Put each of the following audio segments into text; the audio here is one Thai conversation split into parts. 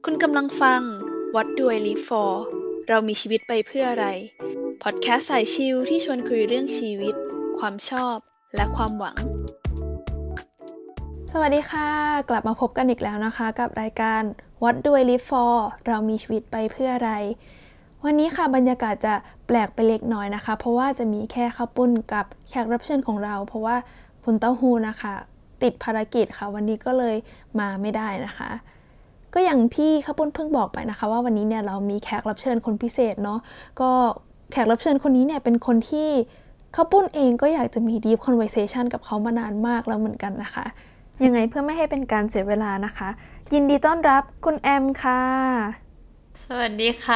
คุณกำลังฟัง What Do I Live For เรามีชีวิตไปเพื่ออะไรพอดแคสต์สายชิลที่ชวนคุยเรื่องชีวิตความชอบและความหวังสวัสดีค่ะกลับมาพบกันอีกแล้วนะคะกับรายการ What Do I Live For เรามีชีวิตไปเพื่ออะไรวันนี้ค่ะบรรยากาศจะแปลกไปเล็กน้อยนะคะเพราะว่าจะมีแค่ข้าวปุ้นกับแขกรับเชิญของเราเพราะว่าคุณเต้าหู้นะคะติดภารกิจค่ะวันนี้ก็เลยมาไม่ได้นะคะก็อย่างที่ข้าวปุ้นเพิ่งบอกไปนะคะว่าวันนี้เนี่ยเรามีแขกรับเชิญคนพิเศษเนาะก็แขกรับเชิญคนนี้เนี่ยเป็นคนที่ข้าวปุ้นเองก็อยากจะมี deep conversation กับเขามานานมากแล้วเหมือนกันนะคะยังไงเพื่อไม่ให้เป็นการเสียเวลานะคะยินดีต้อนรับคุณแอมค่ะสวัสดีค่ะ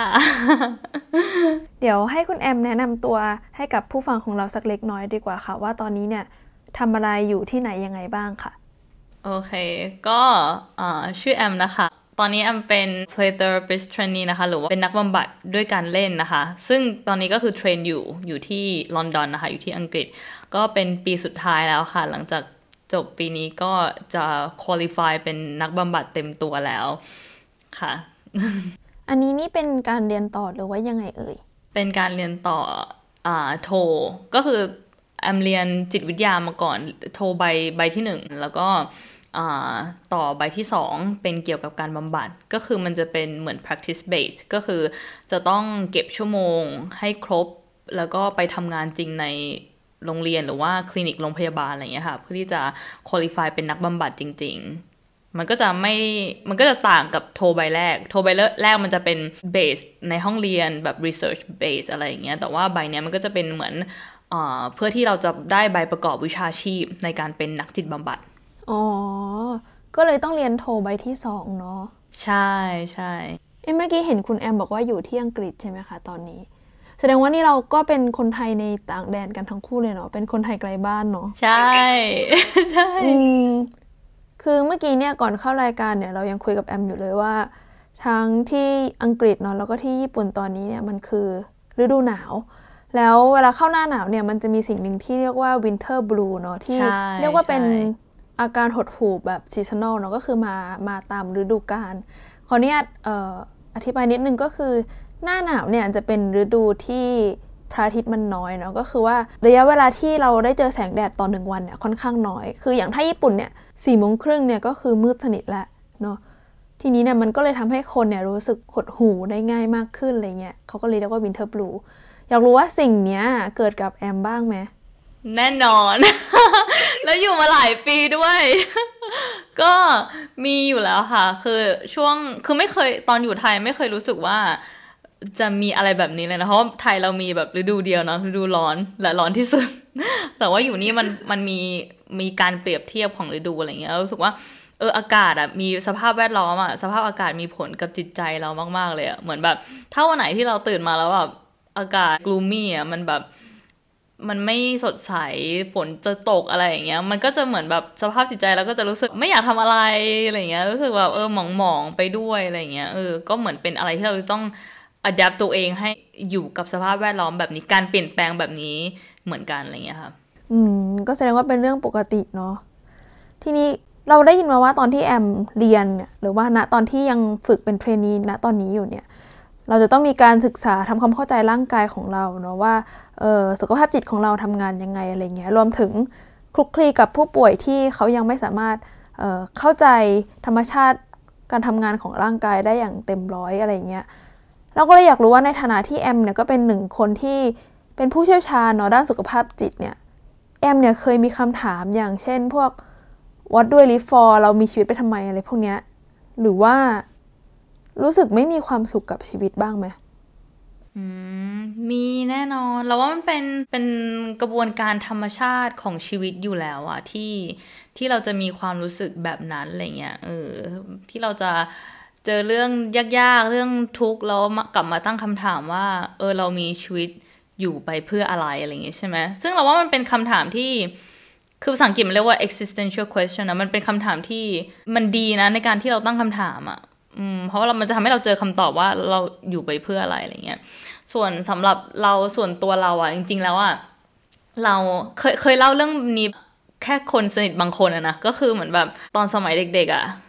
เดี๋ยวให้คุณแอมแนะนำตัวให้กับผู้ฟังของเราสักเล็กน้อยดีกว่าค่ะว่าตอนนี้เนี่ยทำอะไรอยู่ที่ไหนยังไงบ้างค่ะโอเคก็ชื่อแอมนะคะตอนนี้แอมเป็น play therapist trainee นะคะหรือว่าเป็นนักบำบัดด้วยการเล่นนะคะซึ่งตอนนี้ก็คือเทรนอยู่ที่ลอนดอนนะคะอยู่ที่อังกฤษก็เป็นปีสุดท้ายแล้วค่ะหลังจากจบปีนี้ก็จะ qualify เป็นนักบำบัดเต็มตัวแล้วค่ะอันนี้นี่เป็นการเรียนต่อหรือว่ายังไงเอ่ยเป็นการเรียนต่อโทก็คือแอมเรียนจิตวิทยามาก่อนโทใบที่1แล้วก็ต่อใบที่2เป็นเกี่ยวกับการบำบัดก็คือมันจะเป็นเหมือน practice base ก็คือจะต้องเก็บชั่วโมงให้ครบแล้วก็ไปทำงานจริงในโรงเรียนหรือว่าคลินิกโรงพยาบาลอะไรอย่างเงี้ยค่ะเพื่อที่จะ qualify เป็นนักบำบัดจริงๆมันก็จะต่างกับโทใบแรกมันจะเป็น base ในห้องเรียนแบบ research base อะไรอย่างเงี้ยแต่ว่าใบเนี้ยมันก็จะเป็นเหมือนเพื่อที่เราจะได้ใบประกอบวิชาชีพในการเป็นนักจิตบำบัดอ๋อก็เลยต้องเรียนโทใบที่2เนาะใช่ใช่เมื่อกี้เห็นคุณแอมบอกว่าอยู่ที่อังกฤษใช่ไหมคะตอนนี้แสดงว่านี่เราก็เป็นคนไทยในต่างแดนกันทั้งคู่เลยเนาะเป็นคนไทยไกลบ้านเนาะใช่ ใช่คือเมื่อกี้เนี่ยก่อนเข้ารายการเนี่ยเรายังคุยกับแอมอยู่เลยว่าทั้งที่อังกฤษเนาะแล้วก็ที่ญี่ปุ่นตอนนี้เนี่ยมันคือฤดูหนาวแล้วเวลาเข้าหน้าหนาวเนี่ยมันจะมีสิ่งหนึ่งที่เรียกว่า winter blue เนาะที่เรียกว่าเป็นอาการหดหู่แบบ seasonal เนาะก็คือมาตามฤดูกาลขออนุญาตอธิบายนิดนึงก็คือหน้าหนาวเนี่ยจะเป็นฤดูที่พระอาทิตย์มันน้อยเนาะก็คือว่าระยะเวลาที่เราได้เจอแสงแดดต่อ1วันเนี่ยค่อนข้างน้อยคืออย่างถ้าญี่ปุ่นเนี่ย 4:30 นเนี่ยก็คือมืดสนิทแล้วเนาะทีนี้เนี่ยมันก็เลยทำให้คนเนี่ยรู้สึกหดหู่ได้ง่ายมากขึ้นอะไรเงี้ยเขาก็เลยเรียกว่า winter blue อยากรู้ว่าสิ่งเนี้ยเกิดกับแอมบ้างไหมแน่นอน แล้วอยู่มาหลายปีด้วย ก็มีอยู่แล้วค่ะคือไม่เคยตอนอยู่ไทยไม่เคยรู้สึกว่าจะมีอะไรแบบนี้เลยนะเพราะไทยเรามีแบบฤดูเดียวเนาะฤดูร้อนและร้อนที่สุด แต่ว่าอยู่นี่มันมีการเปรียบเทียบของฤดูอะไรเงี้ยรู้สึกว่าอากาศอะมีสภาพแวดล้อมอะสภาพอากาศมีผลกับจิตใจเรามากๆเลยอะเหมือนแบบถ้าวันไหนที่เราตื่นมาแล้วแบบอากาศ gloomy อะมันไม่สดใสฝนจะตกอะไรอย่างเงี้ยมันก็จะเหมือนแบบสภาพจิตใจแล้วก็จะรู้สึกไม่อยากทำอะไรอะไรเงี้ยรู้สึกแบบหมองๆไปด้วยอะไรเงี้ยก็เหมือนเป็นอะไรที่เราต้อง adapt ตัวเองให้อยู่กับสภาพแวดล้อมแบบนี้การเปลี่ยนแปลงแบบนี้เหมือนกันอะไรเงี้ยค่ะก็แสดงว่าเป็นเรื่องปกติเนาะทีนี้เราได้ยินมาว่าตอนที่แอมเรียนเนี่ยหรือว่าณตอนที่ยังฝึกเป็นเทรนนีณตอนนี้อยู่เนี่ยเราจะต้องมีการศึกษาทำความเข้าใจร่างกายของเราเนาะว่าสุขภาพจิตของเราทำงานยังไงอะไรเงี้ยรวมถึงคลุกคลีกับผู้ป่วยที่เขายังไม่สามารถเข้าใจธรรมชาติการทำงานของร่างกายได้อย่างเต็มร้อยอะไรเงี้ยเราก็เลยอยากรู้ว่าในฐานะที่แอมเนี่ยก็เป็นหนึ่งคนที่เป็นผู้เชี่ยวชาญเนาะด้านสุขภาพจิตเนี่ยแอมเนี่ยเคยมีคำถามอย่างเช่นพวก What do I live for เรามีชีวิตไปทำไมอะไรพวกเนี้ยหรือว่ารู้สึกไม่มีความสุขกับชีวิตบ้างไหมมีแน่นอนเราว่ามันเป็นกระบวนการธรรมชาติของชีวิตอยู่แล้วอะที่เราจะมีความรู้สึกแบบนั้นอะไรเงี้ยที่เราจะเจอเรื่องยากๆเรื่องทุกข์แล้วกลับมาตั้งคำถามว่าเรามีชีวิตอยู่ไปเพื่ออะไรอะไรเงี้ยใช่ไหมซึ่งเราว่ามันเป็นคำถามที่คือภาษาอังกฤษมันเรียกว่า existential question นะมันเป็นคำถามที่มันดีนะในการที่เราตั้งคำถามอะเพราะว่ามันจะทำให้เราเจอคำตอบว่าเราอยู่ไปเพื่ออะไรอะไรเงี้ยส่วนสำหรับเราส่วนตัวเราอะจริงๆแล้วอะเราเคยเล่าเรื่องนี้แค่คนสนิทบางคนอะนะก็คือเหมือนแบบตอนสมัยเด็กๆอะ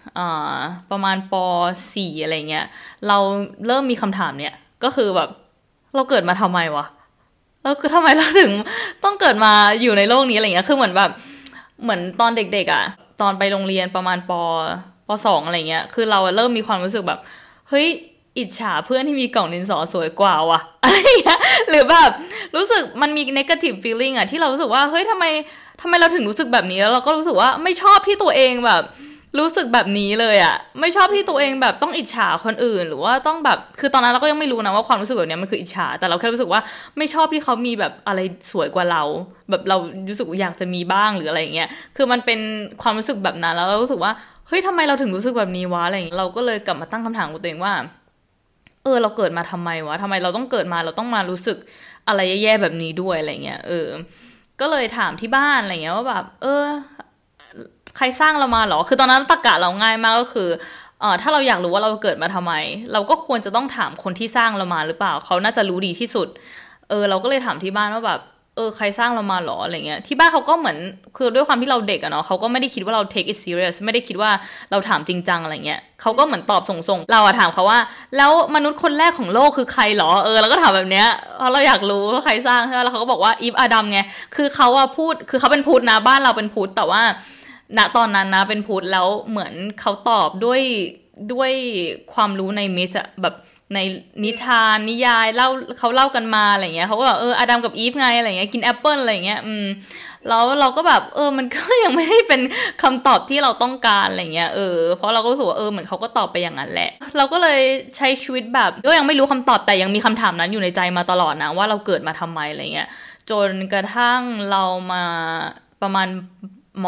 ประมาณป.4 อะไรเงี้ยเราเริ่มมีคำถามเนี่ยก็คือแบบเราเกิดมาทำไมวะแล้วคือทำไมเราถึงต้องเกิดมาอยู่ในโลกนี้อะไรเงี้ยคือเหมือนแบบเหมือนตอนเด็กๆอ่ะตอนไปโรงเรียนประมาณป.2 อะไรเงี้ยคือเราเริ่มมีความรู้สึกแบบเฮ้ยอิจฉาเพื่อนที่มีกล่องดินสอสวยกว่าว่ะอะไรเงี้ยหรือแบบรู้สึกมันมี negative feeling อ่ะที่เรารู้สึกว่าเฮ้ยทำไมเราถึงรู้สึกแบบนี้แล้วเราก็รู้สึกว่าไม่ชอบที่ตัวเองแบบรู้สึกแบบนี้เลยอ่ะไม่ชอบที่ตัวเองแบบต้องอิจฉาคนอื่นหรือว่าต้องแบบคือตอนนั้นเราก็ยังไม่รู้นะว่าความรู้สึกแบบนี้มันคืออิจฉาแต่เราแค่รู้สึกว่าไม่ชอบที่เขามีแบบอะไรสวยกว่าเราแบบเรารู้สึกอยากจะมีบ้างหรืออะไรอย่างเงี้ยคือมันเป็นความรู้สึกแบบนั้นแล้วเรารู้สึกว่าเฮ้ยทำไมเราถึงรู้สึกแบบนี้วะอะไรอย่างเงี้ยเราก็เลยกลับมาตั้งคำถามกับตัวเองว่าเราเกิดมาทำไมวะทำไมเราต้องเกิดมาเราต้องมารู้สึกอะไรแย่ๆแบบนี้ด้วยอะไรเงี้ยก็เลยถามที่บ้านอะไรเงี้ยว่าแบบใครสร้างเรามาหรอคือตอนนั้นตรรกะเราง่ายมากก็คือถ้าเราอยากรู้ว่าเราเกิดมาทำไมเราก็ควรจะต้องถามคนที่สร้างเรามาหรือเปล่าเขาน่าจะรู้ดีที่สุดเราก็เลยถามที่บ้านว่าแบบใครสร้างเรามาหรออะไรเงี้ยที่บ้านเขาก็เหมือนคือด้วยความที่เราเด็กอะเนาะเขาก็ไม่ได้คิดว่าเรา take it serious ไม่ได้คิดว่าเราถามจริงจังอะไรเงี้ยเขาก็เหมือนตอบส่งๆเราอะถามเขาว่าแล้วมนุษย์คนแรกของโลกคือใครหรอเราก็ถามแบบเนี้ยเพราะเราอยากรู้ว่าใครสร้างใช่ไหมแล้วเขาก็บอกว่าอีฟอาดัมไงคือเขาอะพูดคือเขาเป็นพุทธนะบ้านเราเป็นพุทธแต่ว่าณตอนนั้นนะเป็นพุทธแล้วเหมือนเขาตอบด้วยความรู้ในมิสอะแบบในนิทานนิยายเขาเล่ากันมาอะไรเงี้ยเขาก็แบบอาดัมกับอีฟไงอะไรเงี้ยกินแอปเปิลอะไรเงี้ยแล้วเราก็แบบมันก็ยังไม่ได้เป็นคำตอบที่เราต้องการอะไรเงี้ยเพราะเราก็รู้สึกว่าเหมือนเขาก็ตอบไปอย่างนั้นแหละเราก็เลยใช้ชีวิตแบบก็ยังไม่รู้คำตอบแต่ยังมีคำถามนั้นอยู่ในใจมาตลอดนะว่าเราเกิดมาทำไมอะไรเงี้ยจนกระทั่งเรามาประมาณม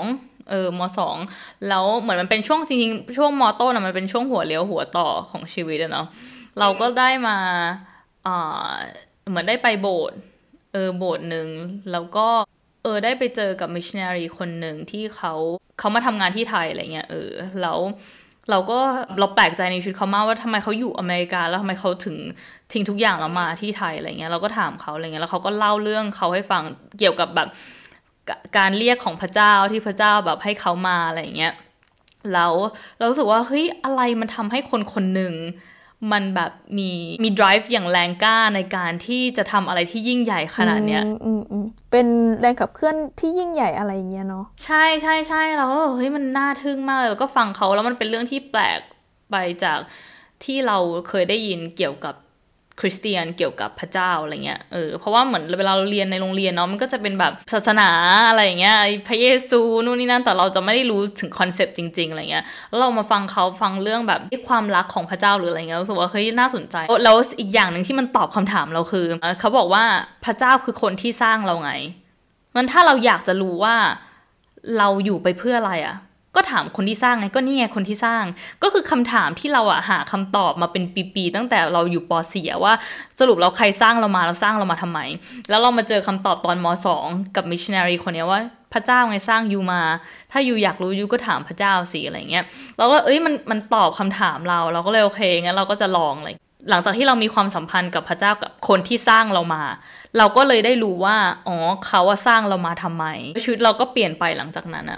.2ม.2 แล้วเหมือนมันเป็นช่วงจริงๆช่วงม.ต้นมันเป็นช่วงหัวเลี้ยวหัวต่อของชีวิตเนาะเราก็ได้มาเหมือนได้ไปโบสถ์โบสถ์นึงแล้วก็ได้ไปเจอกับมิชชันนารีคนหนึ่งที่เขามาทำงานที่ไทยอะไรเงี้ยแล้วเราแปลกใจในชีวิตเขามากว่าทำไมเขาอยู่อเมริกาแล้วทำไมเขาถึงทิ้งทุกอย่างแล้วมาที่ไทยอะไรเงี้ยเราก็ถามเขาอะไรเงี้ยแล้วเขาก็เล่าเรื่องเขาให้ฟังเกี่ยวกับแบบการเรียกของพระเจ้าที่พระเจ้าแบบให้เขามาอะไรเงี้ยแล้วเรารู้สึกว่าเฮ้ยอะไรมันทำให้คนหนึ่งมันแบบมี drive อย่างแรงกล้าในการที่จะทำอะไรที่ยิ่งใหญ่ขนาดเนี้ยเป็นแรงขับเคลื่อนที่ยิ่งใหญ่อะไรเงี้ยเนาะใช่ใช่ใช่เราก็เฮ้ยมันน่าทึ่งมากเลยแล้วก็ฟังเขาแล้วมันเป็นเรื่องที่แปลกไปจากที่เราเคยได้ยินเกี่ยวกับคริสเตียนเกี่ยวกับพระเจ้าอะไรเงี้ยเพราะว่าเหมือนเวลาเราเรียนในโรงเรียนเนาะมันก็จะเป็นแบบศาสนาอะไรอย่างเงี้ยพระเยซูนู่นนี่นั่นแต่เราจะไม่ได้รู้ถึงคอนเซปต์จริงๆอะไรเงี้ยแล้วเรามาฟังเรื่องแบบความรักของพระเจ้าหรืออะไรเงี้ยรู้สึกว่าเฮ้ยน่าสนใจแล้วอีกอย่างนึงที่มันตอบคำถามเราคือเขาบอกว่าพระเจ้าคือคนที่สร้างเราไงงั้นถ้าเราอยากจะรู้ว่าเราอยู่ไปเพื่ออะไรอะก็ถามคนที่สร้างไงก็นี่ไงคนที่สร้างก็คือคำถามที่เราหาคำตอบมาเป็นปีๆตั้งแต่เราอยู่ป.4 ว่าสรุปเราใครสร้างเรามาเราสร้างเรามาทำไมแล้วเรามาเจอคำตอบตอนม.2 กับมิชชันนารีคนนี้ว่าพระเจ้าไงสร้างยูมาถ้ายูอยากรู้ยูก็ถามพระเจ้าสิอะไรเงี้ยเราก็มันตอบคำถามเราก็เลยโอเคงั้นเราก็จะลองเลยหลังจากที่เรามีความสัมพันธ์กับพระเจ้ากับคนที่สร้างเรามาเราก็เลยได้รู้ว่าเขาสร้างเรามาทำไมชีวิตเราก็เปลี่ยนไปหลังจากนั้น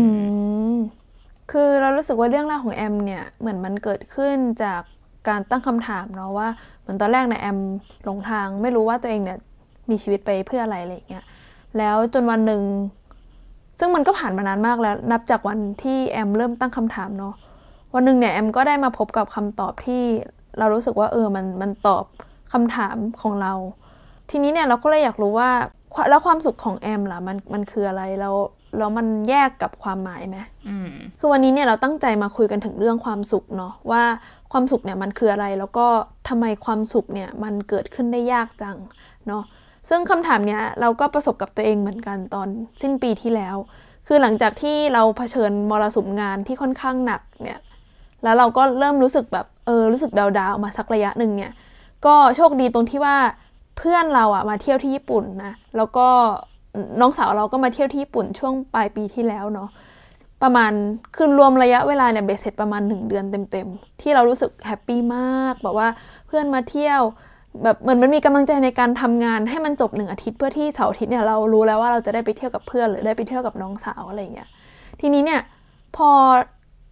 คือเรารู้สึกว่าเรื่องราวของแอมเนี่ยเหมือนมันเกิดขึ้นจากการตั้งคำถามเนาะว่าเหมือนตอนแรกเนี่ยแอมหลงทางไม่รู้ว่าตัวเองเนี่ยมีชีวิตไปเพื่ออะไรอะไรอย่างเงี้ยแล้วจนวันหนึ่งซึ่งมันก็ผ่านมานานมากแล้วนับจากวันที่แอมเริ่มตั้งคำถามเนาะวันหนึ่งเนี่ยแอมก็ได้มาพบกับคำตอบที่เรารู้สึกว่ามันตอบคำถามของเราทีนี้เนี่ยเราก็เลยอยากรู้ว่าแล้วความสุขของแอมล่ะมันคืออะไรแล้วมันแยกกับความหมายไหมคือวันนี้เนี่ยเราตั้งใจมาคุยกันถึงเรื่องความสุขเนาะว่าความสุขเนี่ยมันคืออะไรแล้วก็ทำไมความสุขเนี่ยมันเกิดขึ้นได้ยากจังเนาะซึ่งคำถามเนี้ยเราก็ประสบกับตัวเองเหมือนกันตอนสิ้นปีที่แล้วคือหลังจากที่เราเผชิญมรสุมงานที่ค่อนข้างหนักเนี่ยแล้วเราก็เริ่มรู้สึกแบบรู้สึกดาวๆมาสักระยะนึงเนี่ยก็โชคดีตรงที่ว่าเพื่อนเรามาเที่ยวที่ญี่ปุ่นนะแล้วก็น้องสาวเราก็มาเที่ยวที่ญี่ปุ่นช่วงปลายปีที่แล้วเนาะประมาณคือรวมระยะเวลาเนี่ยเบ็ดเสร็จประมาณ1 เดือนเต็มๆที่เรารู้สึกแฮปปี้มากแบบว่าเพื่อนมาเที่ยวแบบเหมือนมันมีกำลังใจในการทำงานให้มันจบ1 อาทิตย์เพื่อที่เสาร์อาทิตย์เนี่ยเรารู้แล้วว่าเราจะได้ไปเที่ยวกับเพื่อนหรือได้ไปเที่ยวกับน้องสาวอะไรอย่างเงี้ยทีนี้เนี่ยพอ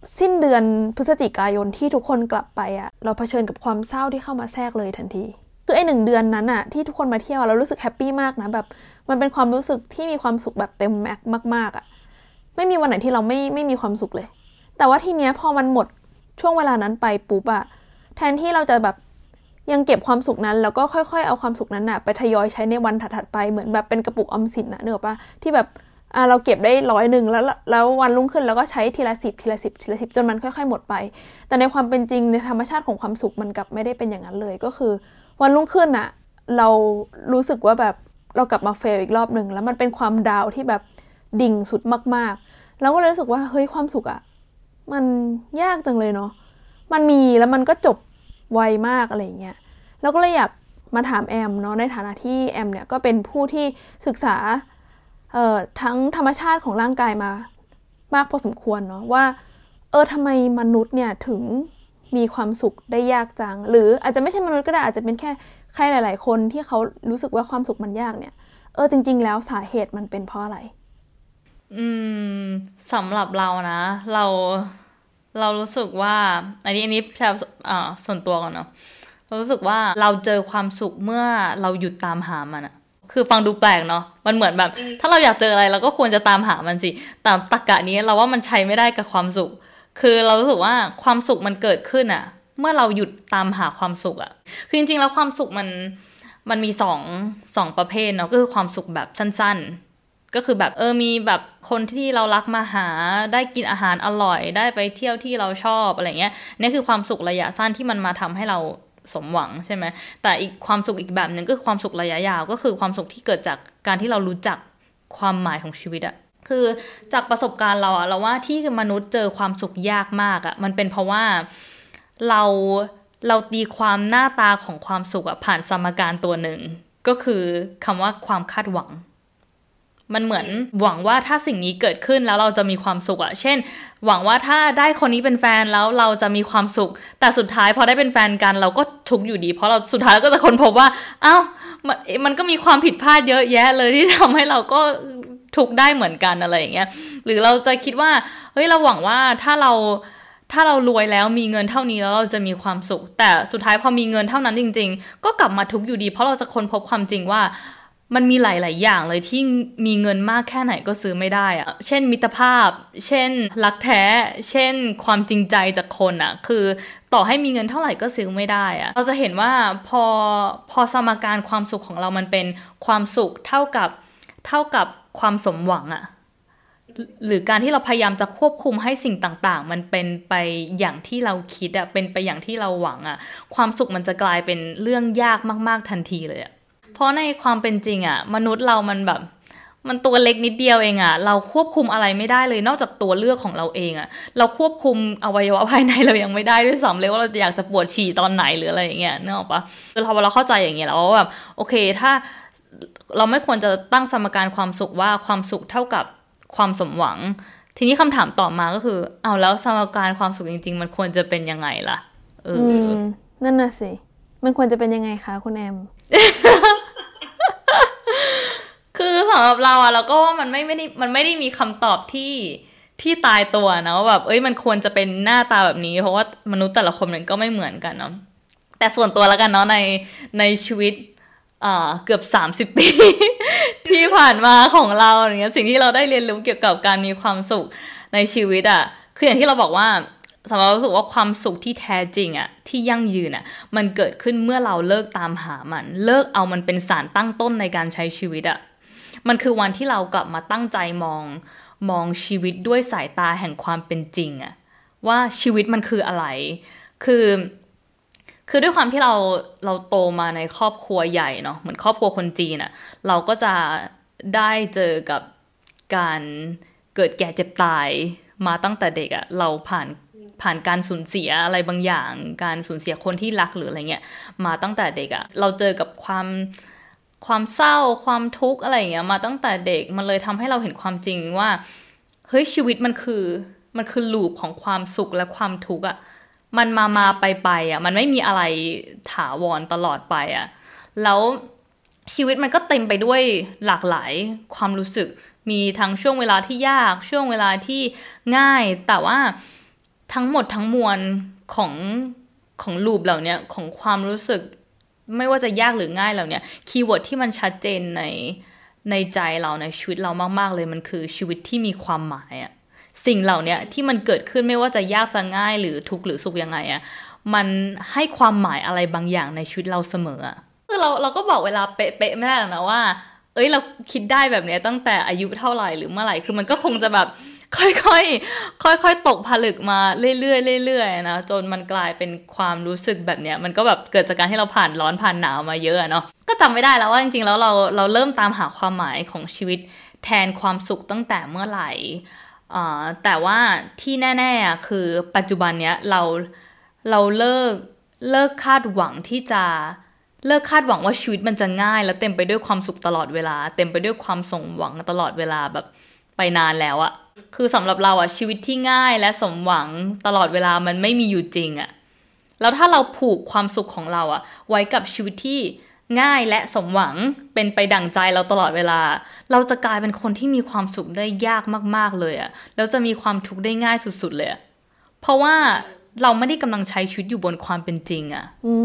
สิ้นเดือนพฤศจิกายนที่ทุกคนกลับไปอะเราเผชิญกับความเศร้าที่เข้ามาแทรกเลยทันทีคือไอ้1 เดือนนั้นอะที่ทุกคนมาเที่ยวเรารู้สึกแฮปปี้มากนะแบบมันเป็นความรู้สึกที่มีความสุขแบบเต็มแม็กมากๆอะไม่มีวันไหนที่เราไม่มีความสุขเลยแต่ว่าทีเนี้ยพอมันหมดช่วงเวลานั้นไปปุ๊บอะแทนที่เราจะแบบยังเก็บความสุขนั้นแล้วก็ค่อยๆเอาความสุขนั้นอะไปทยอยใช้ในวันถัดๆไปเหมือนแบบเป็นกระปุกออมสินนะนึกออกปะที่แบบเราเก็บได้100แล้ววันรุ่งขึ้นเราก็ใช้ทีละ10ทีละ10ทีละ10จนมันค่อยๆหมดไปแต่ในความเป็นจริงในธรรมชาติของความสุขมันกลับไม่ได้เป็นอย่างนั้นเลยก็คือวันรุ่งขึ้นอะเรารู้สึกว่าแบบเรากลับมาเฟลอีกรอบนึงแล้วมันเป็นความดาวที่แบบดิ่งสุดมากๆแล้วก็เลยรู้สึกว่าเฮ้ยความสุขอะมันยากจังเลยเนาะมันมีแล้วมันก็จบไวมากอะไรอย่างเงี้ยแล้วก็เลยอยากมาถามแอมเนาะในฐานะที่แอมเนี่ยก็เป็นผู้ที่ศึกษาทั้งธรรมชาติของร่างกายมามากพอสมควรเนาะว่าทำไมมนุษย์เนี่ยถึงมีความสุขได้ยากจังหรืออาจจะไม่ใช่มนุษย์ก็ได้อาจจะเป็นแค่ใครหลายๆคนที่เขารู้สึกว่าความสุขมันยากเนี่ยจริงๆแล้วสาเหตุมันเป็นเพราะอะไรสำหรับเรานะเรารู้สึกว่าอันนี้แชร์ส่วนตัวก่อนเนาะเรารู้สึกว่าเราเจอความสุขเมื่อเราหยุดตามหามันอะคือฟังดูแปลกเนาะมันเหมือนแบบถ้าเราอยากเจออะไรเราก็ควรจะตามหามันสิแต่ตรรกะนี้เราว่ามันใช้ไม่ได้กับความสุขคือเรารู้สึกว่าความสุขมันเกิดขึ้นอะเมื่อเราหยุดตามหาความสุขอะคือจริงๆแล้วความสุขมันมีสองประเภทเนาะก็คือความสุขแบบสั้นๆก็คือแบบมีแบบคนที่เรารักมาหาได้กินอาหารอร่อยได้ไปเที่ยวที่เราชอบอะไรเงี้ยนี่คือความสุขระยะสั้นที่มันมาทำให้เราสมหวังใช่ไหมแต่อีกความสุขอีกแบบหนึ่งก็คือความสุขระยะยาวก็คือความสุขที่เกิดจากการที่เรารู้จักความหมายของชีวิตอะคือจากประสบการณ์เราอะเราว่าที่มนุษย์เจอความสุขยากมากอะมันเป็นเพราะว่าเราตีความหน้าตาของความสุขอะผ่านสมการตัวหนึ่งก็คือคำว่าความคาดหวังมันเหมือนหวังว่าถ้าสิ่งนี้เกิดขึ้นแล้วเราจะมีความสุขอะเช่นหวังว่าถ้าได้คนนี้เป็นแฟนแล้วเราจะมีความสุขแต่สุดท้ายพอได้เป็นแฟนกันเราก็ทุกข์อยู่ดีเพราะเราสุดท้ายก็จะค้นพบว่ามันก็มีความผิดพลาดเยอะแยะเลยที่ทำให้เราก็ทุกข์ได้เหมือนกันอะไรอย่างเงี้ยหรือเราจะคิดว่าเฮ้ยเราหวังว่าถ้าเรารวยแล้วมีเงินเท่านี้แล้วเราจะมีความสุขแต่สุดท้ายพอมีเงินเท่านั้นจริงๆก็กลับมาทุกข์อยู่ดีเพราะเราจะค้นพบความจริงว่ามันมีหลายๆอย่างเลยที่มีเงินมากแค่ไหนก็ซื้อไม่ได้อะเช่นมิตรภาพเช่นรักแท้เช่นความจริงใจจากคนอะคือต่อให้มีเงินเท่าไหร่ก็ซื้อไม่ได้อะเราจะเห็นว่าพอสมการความสุขของเรามันเป็นความสุขเท่ากับความสมหวังอะหรือการที่เราพยายามจะควบคุมให้สิ่งต่างๆมันเป็นไปอย่างที่เราคิดอะเป็นไปอย่างที่เราหวังอะความสุขมันจะกลายเป็นเรื่องยากมากๆทันทีเลยอะเพราะในความเป็นจริงอะมนุษย์เรามันตัวเล็กนิดเดียวเองอะเราควบคุมอะไรไม่ได้เลยนอกจากตัวเลือกของเราเองอะเราควบคุมอวัยวะภายในเรายังไม่ได้ด้วยซ้ำเลยว่าเราจะอยากจะปวดฉี่ตอนไหนหรืออะไรอย่างเงี้ยนึกออกปะคือพอเราเข้าใจอย่างเงี้ยแล้วว่าแบบโอเคถ้าเราไม่ควรจะตั้งสมการความสุขว่าความสุขเท่ากับความสมหวังทีนี้คำถามต่อมาก็คือเอาแล้วสมการความสุขจริงๆมันควรจะเป็นยังไงล่ะนั่นน่ะสิมันควรจะเป็นยังไงคะคุณแอมคือสำหรับเราอะเราก็ว่ามันไม่ได้มีคำตอบที่ตายตัวนะว่าแบบมันควรจะเป็นหน้าตาแบบนี้เพราะว่ามนุษย์แต่ละคนมันก็ไม่เหมือนกันเนาะแต่ส่วนตัวแล้วกันเนาะในชีวิตเกือบ30 ปีที่ผ่านมาของเราอย่างเงี้ยสิ่งที่เราได้เรียนรู้เกี่ยวกับการมีความสุขในชีวิตอะคืออย่างที่เราบอกว่าสำหรับเรารู้สึกว่าความสุขที่แท้จริงอะที่ยั่งยืนอะมันเกิดขึ้นเมื่อเราเลิกตามหามันเลิกเอามันเป็นสารตั้งต้นในการใช้ชีวิตอะมันคือวันที่เรากลับมาตั้งใจมองชีวิตด้วยสายตาแห่งความเป็นจริงอะว่าชีวิตมันคืออะไรคือด้วยความที่เราโตมาในครอบครัวใหญ่เนาะเหมือนครอบครัวคนจีนอะเราก็จะได้เจอกับการเกิดแก่เจ็บตายมาตั้งแต่เด็กอะเราผ่านการสูญเสียอะไรบางอย่างการสูญเสียคนที่รักหรืออะไรเงี้ยมาตั้งแต่เด็กอะเราเจอกับความเศร้าความทุกข์อะไรอย่างเงี้ยมาตั้งแต่เด็กมันเลยทำให้เราเห็นความจริงว่าเฮ้ยชีวิตมันคือลูปของความสุขและความทุกข์อะมันมาไปอ่ะมันไม่มีอะไรถาวรตลอดไปอ่ะแล้วชีวิตมันก็เต็มไปด้วยหลากหลายความรู้สึกมีทั้งช่วงเวลาที่ยากช่วงเวลาที่ง่ายแต่ว่าทั้งหมดทั้งมวลของของลูปเหล่านี้ของความรู้สึกไม่ว่าจะยากหรือง่ายเหล่านี้คีย์เวิร์ดที่มันชัดเจนในใจเราในชีวิตเรามากๆเลยมันคือชีวิตที่มีความหมายอะสิ่งเหล่านี้ที่มันเกิดขึ้นไม่ว่าจะยากจะง่ายหรือทุกข์หรือสุขยังไงอะมันให้ความหมายอะไรบางอย่างในชีวิตเราเสมออะคือเราก็บอกเวลาเป๊ะๆไม่ได้หรอกนะว่าเราคิดได้แบบนี้ตั้งแต่อายุเท่าไหร่หรือเมื่อไหร่คือมันก็คงจะแบบค่อยๆตกผลึกมาเรื่อยๆเรื่อยๆนะจนมันกลายเป็นความรู้สึกแบบเนี้ยมันก็แบบเกิดจากการที่เราผ่านร้อนผ่านหนาวมาเยอะเนาะก็จำไม่ได้แล้วว่าจริงๆแล้วเราเริ่มตามหาความหมายของชีวิตแทนความสุขตั้งแต่เมื่อไหร่แต่ว่าที่แน่ๆคือปัจจุบันเนี้ยเราเลิกคาดหวังที่จะเลิกคาดหวังว่าชีวิตมันจะง่ายและเต็มไปด้วยความสุขตลอดเวลาเต็มไปด้วยความสมหวังตลอดเวลาแบบไปนานแล้วอะคือสำหรับเราอะชีวิตที่ง่ายและสมหวังตลอดเวลามันไม่มีอยู่จริงอะแล้วถ้าเราผูกความสุขของเราอะไว้กับชีวิตที่ง่ายและสมหวังเป็นไปดั่งใจเราตลอดเวลาเราจะกลายเป็นคนที่มีความสุขได้ยากมากๆเลยอะแล้วจะมีความทุกข์ได้ง่ายสุดๆเลยเพราะว่าเราไม่ได้กำลังใช้ชีวิตอยู่บนความเป็นจริงอะ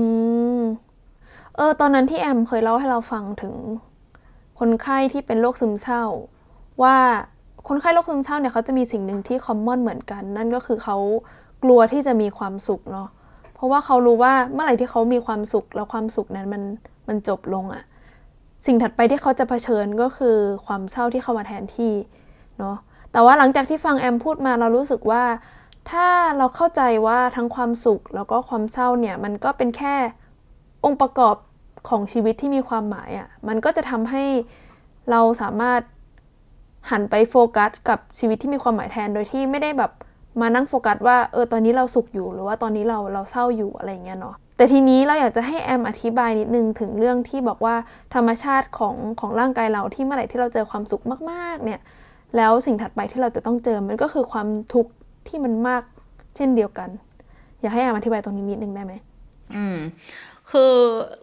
ตอนนั้นที่แอมเคยเล่าให้เราฟังถึงคนไข้ที่เป็นโรคซึมเศร้าว่าคนไข้โรคซึมเศร้าเนี่ยเขาจะมีสิ่งหนึ่งที่คอมมอนเหมือนกันนั่นก็คือเขากลัวที่จะมีความสุขเนาะเพราะว่าเขารู้ว่าเมื่อไหร่ที่เขามีความสุขแล้วความสุขนั้นมันจบลงอะสิ่งถัดไปที่เขาจะเผชิญก็คือความเศร้าที่เข้ามาแทนที่เนาะแต่ว่าหลังจากที่ฟังแอมพูดมาเรารู้สึกว่าถ้าเราเข้าใจว่าทั้งความสุขแล้วก็ความเศร้าเนี่ยมันก็เป็นแค่องค์ประกอบของชีวิตที่มีความหมายอ่ะมันก็จะทำให้เราสามารถหันไปโฟกัสกับชีวิตที่มีความหมายแทนโดยที่ไม่ได้แบบมานั่งโฟกัสว่าตอนนี้เราสุขอยู่หรือว่าตอนนี้เราเศร้าอยู่อะไรเงี้ยเนาะแต่ทีนี้เราอยากจะให้แอมอธิบายนิดนึงถึงเรื่องที่บอกว่าธรรมชาติของร่างกายเราที่เมื่อไหร่ที่เราเจอความสุขมากๆเนี่ยแล้วสิ่งถัดไปที่เราจะต้องเจอมันก็คือความทุกข์ที่มันมากเช่นเดียวกันอยากให้แอมอธิบายตรงนี้นิดนึงได้ไหมคือ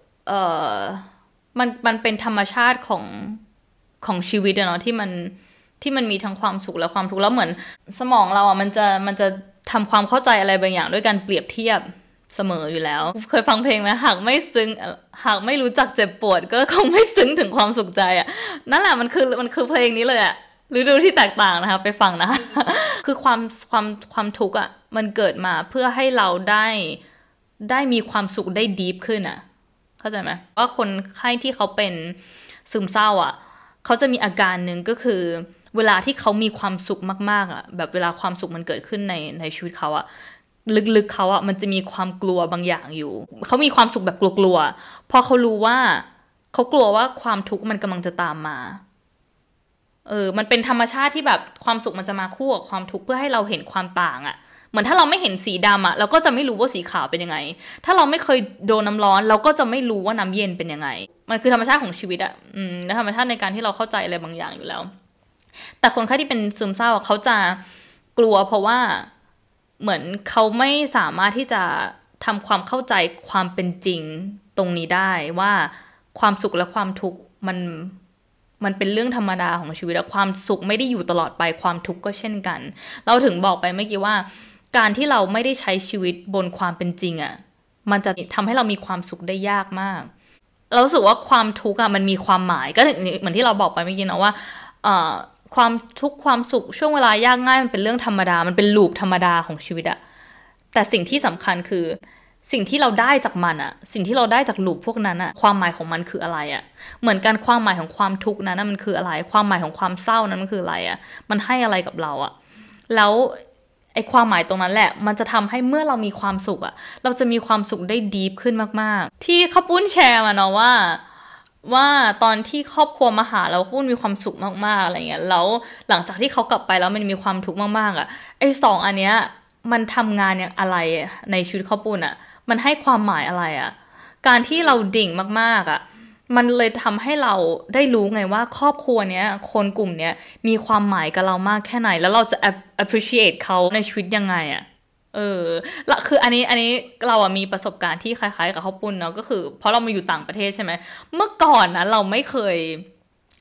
มันเป็นธรรมชาติของชีวิตเนาะที่มันมีทั้งความสุขและความทุกข์แล้วเหมือนสมองเรามันจะทำความเข้าใจอะไรบางอย่างด้วยการเปรียบเทียบเสมออยู่แล้วเคยฟังเพลงไหมหากไม่รู้จักเจ็บปวดก็คงไม่ซึ้งถึงความสุขใจอ่ะนั่นแหละมันคือเพลงนี้เลยอ่ะฤดูที่แตกต่างนะคะไปฟังนะคือความทุกข์อ่ะมันเกิดมาเพื่อให้เราได้มีความสุขได้ดีฟขึ้นอ่ะเข้าใจไหมว่าคนไข้ที่เขาเป็นซึมเศร้าอ่ะเขาจะมีอาการหนึ่งก็คือเวลาที่เขามีความสุขมากๆอ่ะแบบเวลาความสุขมันเกิดขึ้นในชีวิตเขาอ่ะลึกๆเขาอ่ะมันจะมีความกลัวบางอย่างอยู่เขามีความสุขแบบกลัวๆพอเขารู้ว่าเขากลัวว่าความทุกข์มันกำลังจะตามมามันเป็นธรรมชาติที่แบบความสุขมันจะมาคู่กับความทุกข์เพื่อให้เราเห็นความต่างอ่ะเหมือนถ้าเราไม่เห็นสีดำอ่ะเราก็จะไม่รู้ว่าสีขาวเป็นยังไงถ้าเราไม่เคยโดนน้ำร้อนเราก็จะไม่รู้ว่าน้ำเย็นเป็นยังไงมันคือธรรมชาติของชีวิตอ่ะและธรรมชาติในการที่เราเข้าใจอะไรบางอย่างอยู่แล้วแต่คนไข้ที่เป็นซึมเศร้าเขาจะกลัวเพราะว่าเหมือนเขาไม่สามารถที่จะทำความเข้าใจความเป็นจริงตรงนี้ได้ว่าความสุขและความทุกข์มันเป็นเรื่องธรรมดาของชีวิตและความสุขไม่ได้อยู่ตลอดไปความทุกข์ก็เช่นกันเราถึงบอกไปเมื่อกี้ว่าการที่เราไม่ได้ใช้ชีวิตบนความเป็นจริงอ่ะมันจะทำให้เรามีความสุขได้ยากมากเรารู้สึกว่าความทุกข์อ่ะมันมีความหมายก็เหมือนที่เราบอกไปเมื่อกี้นะว่าความทุกข์ความสุขช่วงเวลายากง่ายมันเป็นเรื่องธรรมดามันเป็นลูปธรรมดาของชีวิตอ่ะแต่สิ่งที่สำคัญคือสิ่งที่เราได้จากมันอะสิ่งที่เราได้จากลูปพวกนั้นอะความหมายของมันคืออะไรอะเหมือนกันความหมายของความทุกข์นั้นมันคืออะไรความหมายของความเศร้านั้นมันคืออะไรอะมันให้อะไรกับเราอะแล้วไอ้ความหมายตรงนั้นแหละมันจะทำให้เมื่อเรามีความสุขอะเราจะมีความสุขได้ดีฟขึ้นมากๆที่ข้าวปุ้นแชร์มาเนาะว่าตอนที่ครอบครัวมาหาเราปุ้นมีความสุขมากๆอะไรเงี้ยแล้วหลังจากที่เขากลับไปแล้วมันมีความทุกข์มากๆอะไอ้สองอันเนี้ยมันทำงานอย่างอะไรในชีวิตข้าวปุ้นอะมันให้ความหมายอะไรอะการที่เราดิ่งมากๆอะมันเลยทำให้เราได้รู้ไงว่าครอบครัวเนี้ยคนกลุ่มเนี้ยมีความหมายกับเรามากแค่ไหนแล้วเราจะ appreciate เขาในชีวิตยังไงอะละคืออันนี้เราอะมีประสบการณ์ที่คล้ายๆกับข้าวปุ้นเนาะก็คือเพราะเรามาอยู่ต่างประเทศใช่ไหมเมื่อก่อนนะเราไม่เคย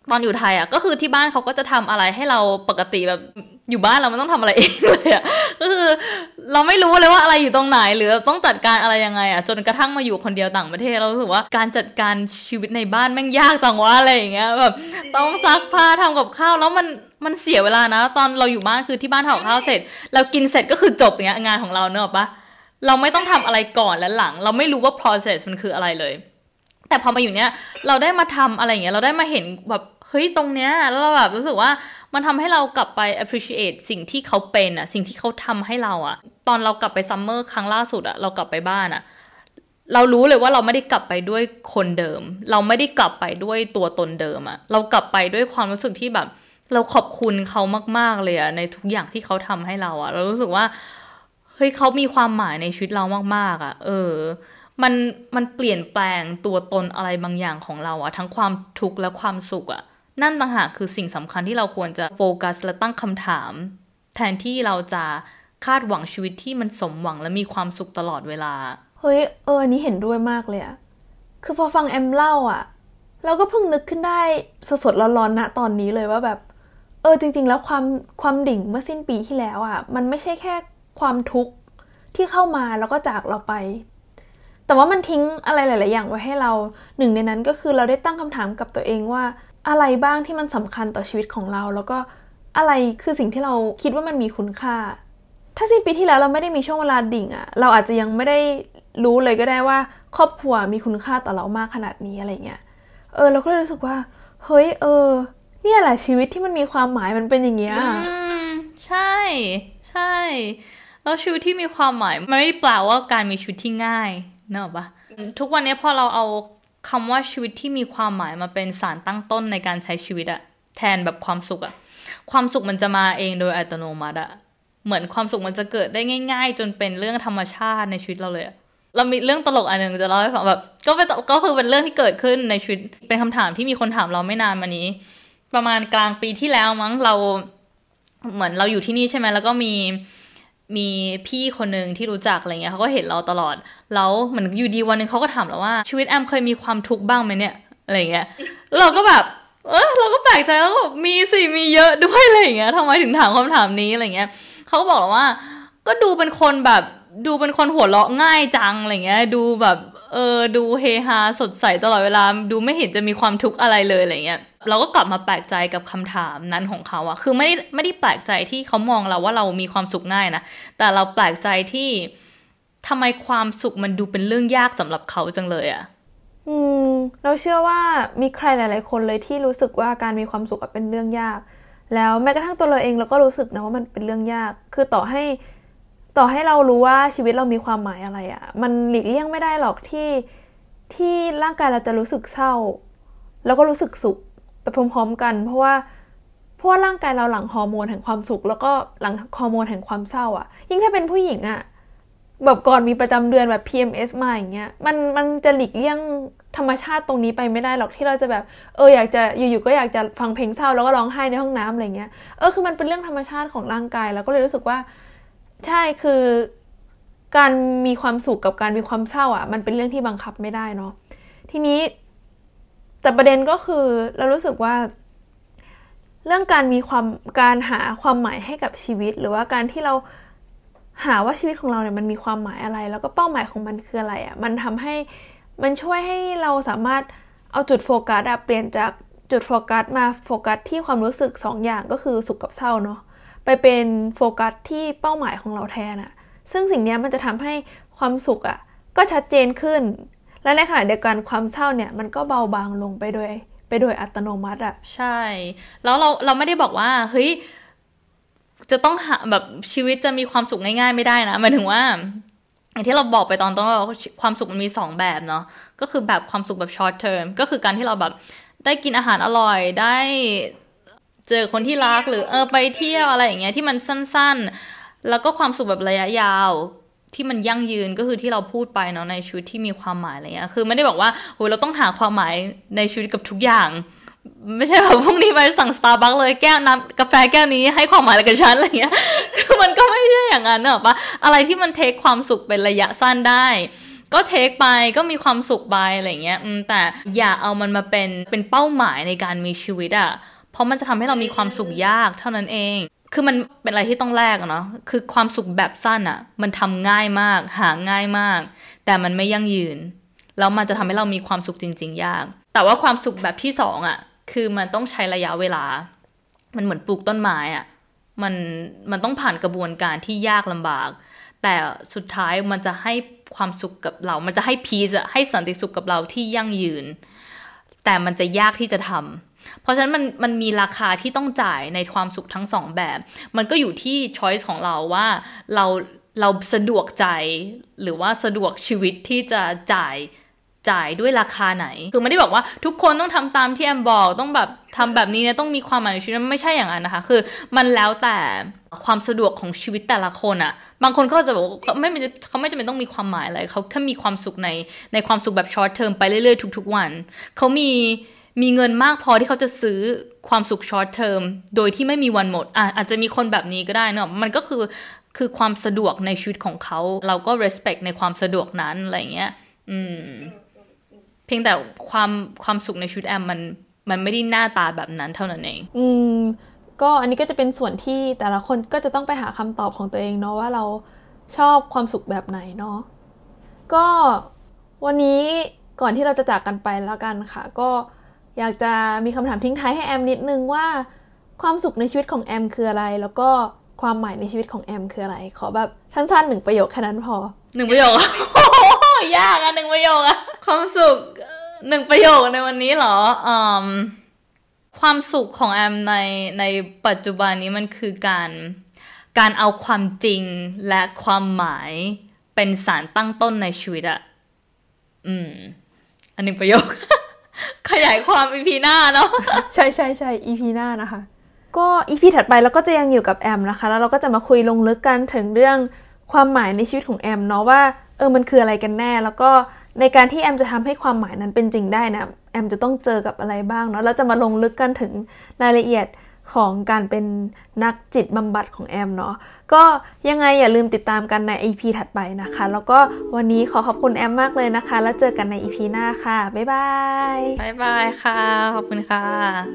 ตอนอยู่ไทยอ่ะก็คือที่บ้านเขาก็จะทำอะไรให้เราปกติแบบอยู่บ้านเราไม่ต้องทำอะไรเองเลยอ่ะก็คือเราไม่รู้เลยว่าอะไรอยู่ตรงไหนหรือต้องจัดการอะไรยังไงอ่ะจนกระทั่งมาอยู่คนเดียวต่างประเทศเรารู้สึกว่าการจัดการชีวิตในบ้านแม่งยากจังวะอะไรอย่างเงี้ยแบบต้องซักผ้าทำกับข้าวแล้วมันเสียเวลานะตอนเราอยู่บ้านคือที่บ้านทำกับข้าวเสร็จเรากินเสร็จก็คือจบอย่างเงี้ยงานของเราเนอะปะเราไม่ต้องทำอะไรก่อนและหลังเราไม่รู้ว่า process มันคืออะไรเลยแต่พอมาอยู่เนี้ยเราได้มาทำอะไรอย่างเงี้ยเราได้มาเห็นแบบเฮ้ยตรงเนี้ยแล้วเราแบบรู้สึกว่ามันทำให้เรากลับไป appreciate สิ่งที่เขาเป็นอ่ะสิ่งที่เขาทำให้เราอ่ะตอนเรากลับไปซัมเมอร์ครั้งล่าสุดอ่ะเรากลับไปบ้านอ่ะเรารู้เลยว่าเราไม่ได้กลับไปด้วยคนเดิมเราไม่ได้กลับไปด้วยตัวตนเดิมอ่ะเรากลับไปด้วยความรู้สึกที่แบบเราขอบคุณเขามากๆเลยอ่ะในทุกอย่างที่เขาทำให้เราอ่ะเรารู้สึกว่าเฮ้ยเขามีความหมายในชีวิตเรามากๆอ่ะมันเปลี่ยนแปลงตัวตนอะไรบางอย่างของเราอะทั้งความทุกข์และความสุขอะนั่นต่างหากคือสิ่งสำคัญที่เราควรจะโฟกัสและตั้งคำถามแทนที่เราจะคาดหวังชีวิตที่มันสมหวังและมีความสุขตลอดเวลาเฮ้ยอันนี้เห็นด้วยมากเลยอะคือพอฟังแอมเล่าอะเราก็เพิ่งนึกขึ้นได้สดๆร้อนๆณตอนนี้เลยว่าแบบจริงๆแล้วความดิ่งเมื่อสิ้นปีที่แล้วอะมันไม่ใช่แค่ความทุกข์ที่เข้ามาแล้วก็จากเราไปแต่ว่ามันทิ้งอะไรหลายๆอย่างไว้ให้เราหนึ่งในนั้นก็คือเราได้ตั้งคำถามกับตัวเองว่าอะไรบ้างที่มันสำคัญต่อชีวิตของเราแล้วก็อะไรคือสิ่งที่เราคิดว่ามันมีคุณค่าถ้าสิ้นปีที่แล้วเราไม่ได้มีช่วงเวลาดิ่งอะเราอาจจะยังไม่ได้รู้เลยก็ได้ว่าครอบครัวมีคุณค่าต่อเรามากขนาดนี้อะไรเงี้ยเราก็เลยรู้สึกว่าเฮ้ยเนี่ยแหละชีวิตที่มันมีความหมายมันเป็นอย่างเงี้ยใช่ใช่แล้วชีวิตที่มีความหมายไม่ได้แปลว่าการมีชีวิตที่ง่ายเนอะปะทุกวันนี้พอเราเอาคำว่าชีวิตที่มีความหมายมาเป็นสารตั้งต้นในการใช้ชีวิตอะแทนแบบความสุขอะความสุขมันจะมาเองโดยอัตโนมัติอะเหมือนความสุขมันจะเกิดได้ง่ายๆจนเป็นเรื่องธรรมชาติในชีวิตเราเลยเรามีเรื่องตลกอันนึงจะเล่าให้ฟังแบบก็คือเป็นเรื่องที่เกิดขึ้นในชีวิตเป็นคำถามที่มีคนถามเราไม่นานมานี้ประมาณกลางปีที่แล้วมั้งเราเหมือนเราอยู่ที่นี่ใช่ไหมแล้วก็มีพี่คนนึงที่รู้จักอะไรเงี้ยเขาก็เห็นเราตลอดแล้วเหมือนอยู่ดีวันนึงเขาก็ถามเราว่าชีวิตแอมเคยมีความทุกข์บ้างไหมเนี่ยอะไรเงี้ยเราก็แบบเราก็แปลกใจแล้วก็มีสิมีเยอะด้วยอะไรเงี้ยทำไมถึงถามคำถามนี้อะไรเงี้ยเขาก็บอกเราว่าก็ดูเป็นคนแบบดูเป็นคนหัวเราะง่ายจังอะไรเงี้ยดูแบบดูเฮฮาสดใสตลอดเวลาดูไม่เห็นจะมีความทุกข์อะไรเลยอะไรเงี้ยเราก็กลับมาแปลกใจกับคำถามนั้นของเขาอะคือไม่ได้แปลกใจที่เขามองเราว่าเรามีความสุขง่ายนะแต่เราแปลกใจที่ทำไมความสุขมันดูเป็นเรื่องยากสำหรับเขาจังเลยอะเราเชื่อว่ามีใครหลายๆคนเลยที่รู้สึกว่าการมีความสุขเป็นเรื่องยากแล้วแม้กระทั่งตัวเราเองเราก็รู้สึกนะว่ามันเป็นเรื่องยากคือต่อให้เรารู้ว่าชีวิตเรามีความหมายอะไรอะมันหลีกเลี่ยงไม่ได้หรอกที่ร่างกายเราจะรู้สึกเศร้าแล้วก็รู้สึกสุขไปพร้อมๆกันเพราะว่าร่างกายเราหลั่งฮอร์โมนแห่งความสุขแล้วก็หลั่งฮอร์โมนแห่งความเศร้าอะยิ่งถ้าเป็นผู้หญิงอะแบบก่อนมีประจำเดือนแบบ PMS มาอย่างเงี้ยมันจะหลีกเลี่ยงธรรมชาติตรงนี้ไปไม่ได้หรอกที่เราจะแบบอยากจะอยู่ๆก็อยากจะฟังเพลงเศร้าแล้วก็ร้องไห้ในห้องน้ำอะไรเงี้ยคือมันเป็นเรื่องธรรมชาติของร่างกายแล้วก็เลยรู้สึกว่าใช่คือการมีความสุขกับการมีความเศร้าอ่ะมันเป็นเรื่องที่บังคับไม่ได้เนาะทีนี้แต่ประเด็นก็คือเรารู้สึกว่าเรื่องการหาความหมายให้กับชีวิตหรือว่าการที่เราหาว่าชีวิตของเราเนี่ยมันมีความหมายอะไรแล้วก็เป้าหมายของมันคืออะไรอ่ะมันช่วยให้เราสามารถเอาจุดโฟกัสเปลี่ยนจากจุดโฟกัสมาโฟกัสที่ความรู้สึก2 อย่างก็คือสุขกับเศร้าเนาะไปเป็นโฟกัสที่เป้าหมายของเราแทนอ่ะซึ่งสิ่งนี้มันจะทำให้ความสุขอ่ะก็ชัดเจนขึ้นและในขณะเดียวกันความเศร้าเนี่ยมันก็เบาบางลงไปโดยอัตโนมัติอ่ะใช่แล้วเราไม่ได้บอกว่าเฮ้ยจะต้องหาแบบชีวิตจะมีความสุขง่ายๆไม่ได้นะหมายถึงว่าอย่างที่เราบอกไปตอนต้นว่าความสุขมันมี2แบบเนาะก็คือแบบความสุขแบบ short term ก็คือการที่เราแบบได้กินอาหารอร่อยได้เจอคนที่รักหรือไปเที่ยวอะไรอย่างเงี้ยที่มันสั้นๆแล้วก็ความสุขแบบระยะยาวที่มันยั่งยืนก็คือที่เราพูดไปเนาะในชีวิตที่มีความหมายอะไรเงี้ยคือไม่ได้บอกว่าโหเราต้องหาความหมายในชีวิตกับทุกอย่างไม่ใช่แบบพรุ่งนี้ไปสั่ง Starbucks เลยแก้วน้ำกาแฟแก้วนี้ให้ความหมายอะไรกับฉันอะไรเงี้ยคือมันก็ไม่ใช่อย่างนั้นเนอะปะอะไรที่มันเทคความสุขเป็นระยะสั้นได้ก็เทคไปก็มีความสุขไปอะไรเงี้ยแต่อย่าเอามันมาเป็นเป้าหมายในการมีชีวิตอ่ะเพราะมันจะทำให้เรามีความสุขยากเท่านั้นเองคือมันเป็นอะไรที่ต้องแลกเนาะคือความสุขแบบสั้นอ่ะมันทำง่ายมากหาง่ายมากแต่มันไม่ยั่งยืนแล้วมันจะทำให้เรามีความสุขจริงๆยากแต่ว่าความสุขแบบที่2อ่ะคือมันต้องใช้ระยะเวลามันเหมือนปลูกต้นไม้อ่ะมันต้องผ่านกระบวนการที่ยากลำบากแต่สุดท้ายมันจะให้ความสุขกับเรามันจะให้พีซให้สันติสุขกับเราที่ยั่งยืนแต่มันจะยากที่จะทำเพราะฉะนั้นมันมีราคาที่ต้องจ่ายในความสุขทั้ง2แบบมันก็อยู่ที่ช้อยส์ของเราว่าเราสะดวกใจหรือว่าสะดวกชีวิตที่จะจ่ายด้วยราคาไหนคือไม่ได้บอกว่าทุกคนต้องทำตามที่แอมบอกต้องแบบทำแบบนี้เนี่ยต้องมีความหมายในชีวิตไม่ใช่อย่างนั้นนะคะคือมันแล้วแต่ความสะดวกของชีวิตแต่ละคนอ่ะบางคนเขาจะบอกเขาไม่จำเป็นต้องมีความหมายอะไรเขาแค่มีความสุขในความสุขแบบ short term ไปเรื่อยๆทุกๆวันเขามีเงินมากพอที่เขาจะซื้อความสุข short term โดยที่ไม่มีวันหมดอาจจะมีคนแบบนี้ก็ได้เนอะมันก็คือความสะดวกในชีวิตของเขาเราก็ respect ในความสะดวกนั้นอะไรเงี้ยเพียงแต่ความสุขในชีวิตแอมมันไม่ได้หน้าตาแบบนั้นเท่านั้นเองก็อันนี้ก็จะเป็นส่วนที่แต่ละคนก็จะต้องไปหาคำตอบของตัวเองเนาะว่าเราชอบความสุขแบบไหนเนาะก็วันนี้ก่อนที่เราจะจากกันไปแล้วกันค่ะก็อยากจะมีคำถามทิ้งท้ายให้แอมนิดนึงว่าความสุขในชีวิตของแอมคืออะไรแล้วก็ความหมายในชีวิตของแอมคืออะไรขอแบบสั้นๆ1ประโยคแค่นั้นพอ 1ประโยค ยากอ่ะ1ประโยคอ่ะความสุข1ประโยคในวันนี้เหรอความสุขของแอมในปัจจุบันนี้มันคือการเอาความจริงและความหมายเป็นสารตั้งต้นในชีวิตอะอัน1ประโยค ขยายความ EP หน้าเนาะใช่ EP หน้านะคะก็ EP ถัดไปเราก็จะยังอยู่กับแอมนะคะแล้วเราก็จะมาคุยลงลึกกันถึงเรื่องความหมายในชีวิตของแอมเนาะว่ามันคืออะไรกันแน่แล้วก็ในการที่แอมจะทำให้ความหมายนั้นเป็นจริงได้นะแอมจะต้องเจอกับอะไรบ้างเนาะแล้วจะมาลงลึกกันถึงรายละเอียดของการเป็นนักจิตบำบัดของแอมเนาะก็ยังไงอย่าลืมติดตามกันใน EP ถัดไปนะคะแล้วก็วันนี้ขอบคุณแอมมากเลยนะคะแล้วเจอกันใน EP หน้าค่ะบ๊ายบายค่ะขอบคุณค่ะ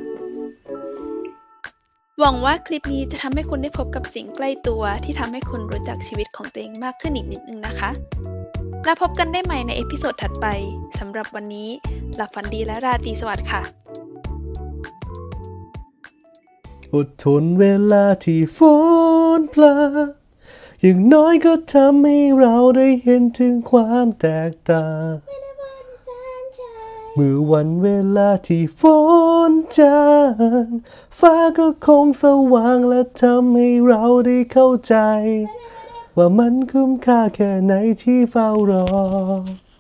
หวังว่าคลิปนี้จะทำให้คุณได้พบกับสิ่งใกล้ตัวที่ทำให้คุณรู้จักชีวิตของตัวเองมากขึ้นอีกนิดนึงนะคะแล้วพบกันได้ใหม่ในเอพิโซดถัดไปสำหรับวันนี้หลับฝันดีและราตรีสวัสดิ์ค่ะอดทนเวลาที่ฝนพรากอย่างน้อยก็ทำให้เราได้เห็นถึงความแตกต่างเมื่อวันเวลาที่ฝนจางฟ้าก็คงสว่างและทำให้เราได้เข้าใจว่ามันคุ้มค่าแค่ไหนที่เฝ้ารอ